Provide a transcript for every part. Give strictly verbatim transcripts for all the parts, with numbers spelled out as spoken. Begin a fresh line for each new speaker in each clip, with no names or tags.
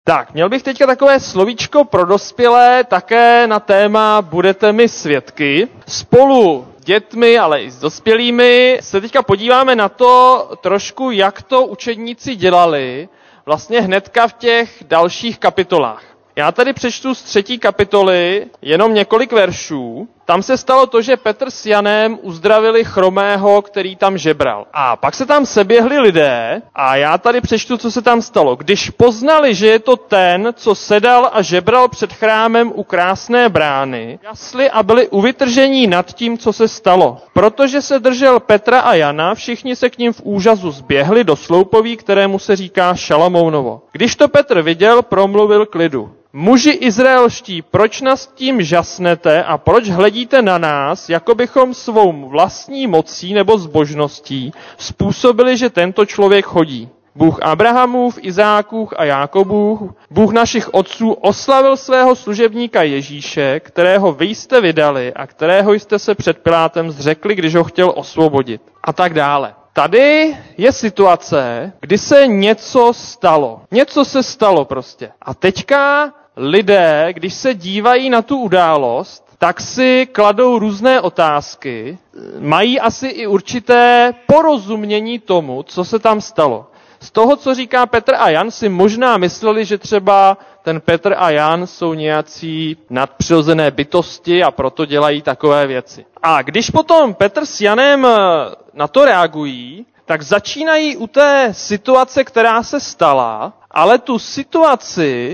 Tak, měl bych teďka takové slovíčko pro dospělé, také na téma budete mi svědky. Spolu s dětmi, ale i s dospělými se teďka podíváme na to trošku, jak to učedníci dělali vlastně hnedka v těch dalších kapitolách. Já tady přečtu z třetí kapitoly jenom několik veršů. Tam se stalo to, že Petr s Janem uzdravili chromého, který tam žebral. A pak se tam seběhli lidé a já tady přečtu, co se tam stalo. Když poznali, že je to ten, co sedal a žebral před chrámem u krásné brány, jasli a byli uvytržení nad tím, co se stalo. Protože se držel Petra a Jana, všichni se k ním v úžasu zběhli do sloupoví, kterému se říká Šalamounovo. Když to Petr viděl, promluvil k lidu. Muži izraelští, proč nás tím žasnete a proč hledíte na nás, jako bychom svou vlastní mocí nebo zbožností způsobili, že tento člověk chodí? Bůh Abrahamův, Izákův a Jákobův, Bůh našich otců oslavil svého služebníka Ježíše, kterého vy jste vydali a kterého jste se před Pilátem zřekli, když ho chtěl osvobodit. A tak dále. Tady je situace, kdy se něco stalo. Něco se stalo prostě. A teďka lidé, když se dívají na tu událost, tak si kladou různé otázky, mají asi i určité porozumění tomu, co se tam stalo. Z toho, co říká Petr a Jan, si možná mysleli, že třeba ten Petr a Jan jsou nějací nadpřirozené bytosti a proto dělají takové věci. A když potom Petr s Janem na to reagují, tak začínají u té situace, která se stala, ale tu situaci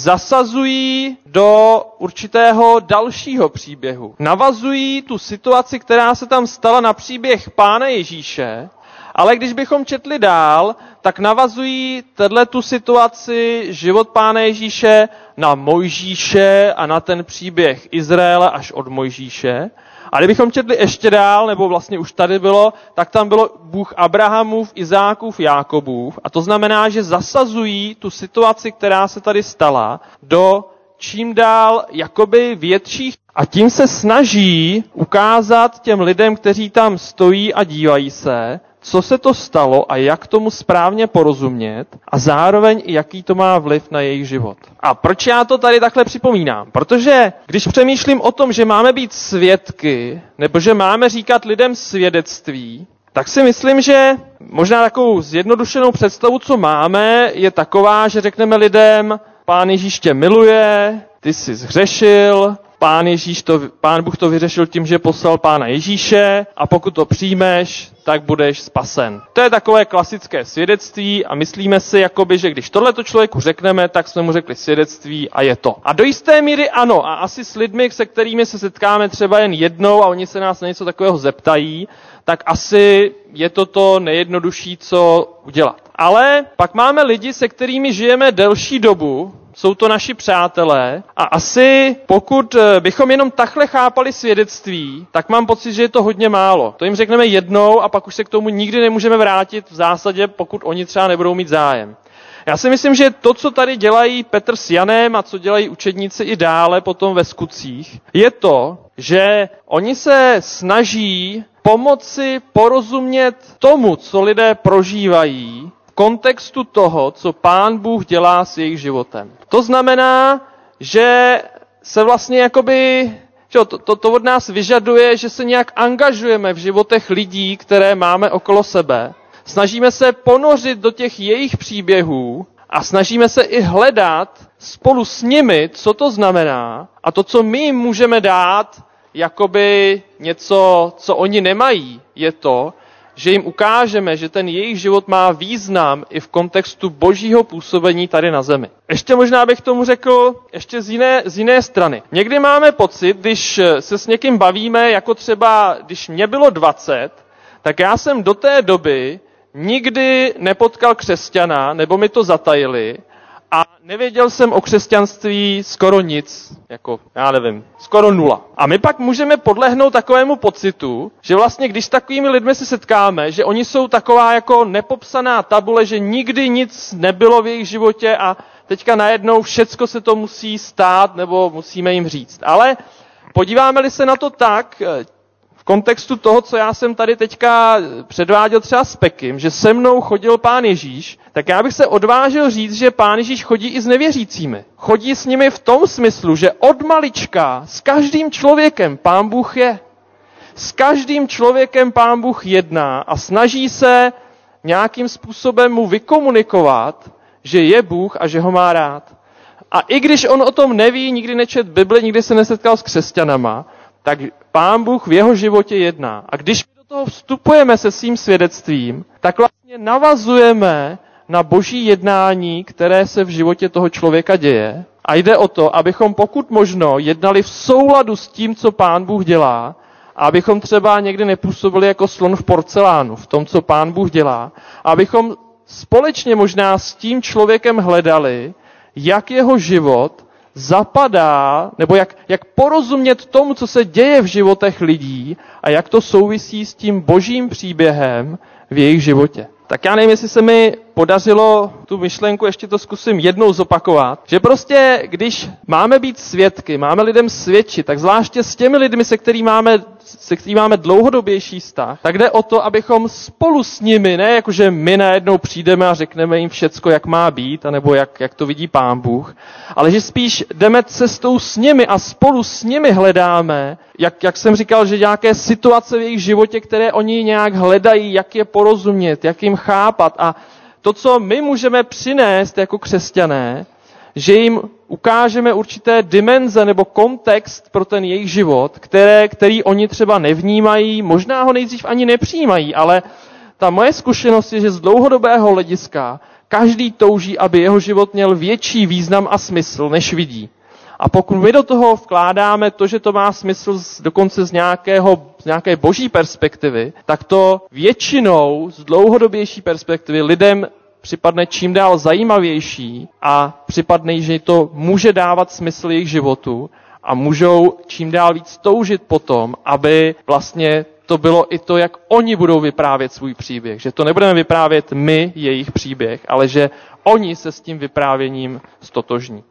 zasazují do určitého dalšího příběhu. Navazují tu situaci, která se tam stala, na příběh Pána Ježíše, ale když bychom četli dál, tak navazují tu situaci, život Pána Ježíše, na Mojžíše a na ten příběh Izraele až od Mojžíše. A kdybychom četli ještě dál, nebo vlastně už tady bylo, tak tam bylo Bůh Abrahamův, Izákův, Jákobův. A to znamená, že zasazují tu situaci, která se tady stala, do čím dál jakoby větších. A tím se snaží ukázat těm lidem, kteří tam stojí a dívají se, co se to stalo a jak tomu správně porozumět a zároveň i jaký to má vliv na jejich život. A proč já to tady takhle připomínám? Protože když přemýšlím o tom, že máme být svědky, nebo že máme říkat lidem svědectví, tak si myslím, že možná takovou zjednodušenou představu, co máme, je taková, že řekneme lidem, Pán Ježíš tě miluje, ty jsi zhřešil, Pán Ježíš to, Pán Bůh to vyřešil tím, že poslal Pána Ježíše a pokud to přijmeš, tak budeš spasen. To je takové klasické svědectví a myslíme si, jakoby, že když tohleto člověku řekneme, tak jsme mu řekli svědectví a je to. A do jisté míry ano, a asi s lidmi, se kterými se setkáme třeba jen jednou a oni se nás na něco takového zeptají, tak asi je to to nejjednodušší, co udělat. Ale pak máme lidi, se kterými žijeme delší dobu, jsou to naši přátelé a asi pokud bychom jenom takhle chápali svědectví, tak mám pocit, že je to hodně málo. To jim řekneme jednou a pak už se k tomu nikdy nemůžeme vrátit v zásadě, pokud oni třeba nebudou mít zájem. Já si myslím, že to, co tady dělají Petr s Janem a co dělají učedníci i dále potom ve skutcích, je to, že oni se snaží pomoci porozumět tomu, co lidé prožívají, kontextu toho, co Pán Bůh dělá s jejich životem. To znamená, že se vlastně jakoby, že to, to, to od nás vyžaduje, že se nějak angažujeme v životech lidí, které máme okolo sebe. Snažíme se ponořit do těch jejich příběhů a snažíme se i hledat spolu s nimi, co to znamená a to, co my jim můžeme dát, jakoby něco, co oni nemají, je to, že jim ukážeme, že ten jejich život má význam i v kontextu božího působení tady na zemi. Ještě možná bych tomu řekl ještě z jiné, z jiné strany. Někdy máme pocit, když se s někým bavíme, jako třeba, když mě bylo dvacet, tak já jsem do té doby nikdy nepotkal křesťana, nebo mi to zatajili, a nevěděl jsem o křesťanství skoro nic, jako, já nevím, skoro nula. A my pak můžeme podlehnout takovému pocitu, že vlastně když s takovými lidmi se setkáme, že oni jsou taková jako nepopsaná tabule, že nikdy nic nebylo v jejich životě a teďka najednou všecko se to musí stát, nebo musíme jim říct. Ale podíváme-li se na to tak, v kontextu toho, co já jsem tady teďka předváděl třeba s Pekim, že se mnou chodil Pán Ježíš, tak já bych se odvážil říct, že Pán Ježíš chodí i s nevěřícími. Chodí s nimi v tom smyslu, že od malička s každým člověkem Pán Bůh je. S každým člověkem Pán Bůh jedná a snaží se nějakým způsobem mu vykomunikovat, že je Bůh a že ho má rád. A i když on o tom neví, nikdy nečet Bibli, nikdy se nesetkal s křesťanama, tak Pán Bůh v jeho životě jedná. A když my do toho vstupujeme se svým svědectvím, tak vlastně navazujeme na boží jednání, které se v životě toho člověka děje. A jde o to, abychom pokud možno jednali v souladu s tím, co Pán Bůh dělá, a abychom třeba někdy nepůsobili jako slon v porcelánu, v tom, co Pán Bůh dělá, a abychom společně možná s tím člověkem hledali, jak jeho život zapadá, nebo jak, jak porozumět tomu, co se děje v životech lidí a jak to souvisí s tím božím příběhem v jejich životě. Tak já nevím, jestli se mi podařilo tu myšlenku, ještě to zkusím jednou zopakovat, že prostě, když máme být svědky, máme lidem svědčit, tak zvláště s těmi lidmi, se kterými máme, se kterými máme dlouhodobější vztah, tak jde o to, abychom spolu s nimi, ne jakože my najednou přijdeme a řekneme jim všecko, jak má být, anebo jak, jak to vidí Pán Bůh, ale že spíš jdeme cestou s nimi a spolu s nimi hledáme, jak, jak jsem říkal, že nějaké situace v jejich životě, které oni nějak hledají, jak je porozumět, jak jim chápat. A to, co my můžeme přinést jako křesťané, že jim ukážeme určité dimenze nebo kontext pro ten jejich život, které, který oni třeba nevnímají, možná ho nejdřív ani nepřijímají, ale ta moje zkušenost je, že z dlouhodobého hlediska každý touží, aby jeho život měl větší význam a smysl, než vidí. A pokud my do toho vkládáme to, že to má smysl z, dokonce z, nějakého, z nějaké boží perspektivy, tak to většinou z dlouhodobější perspektivy lidem připadne čím dál zajímavější a připadne, že to může dávat smysl jejich životu a můžou čím dál víc toužit potom, aby vlastně to bylo i to, jak oni budou vyprávět svůj příběh. Že to nebudeme vyprávět my, jejich příběh, ale že oni se s tím vyprávěním stotožní.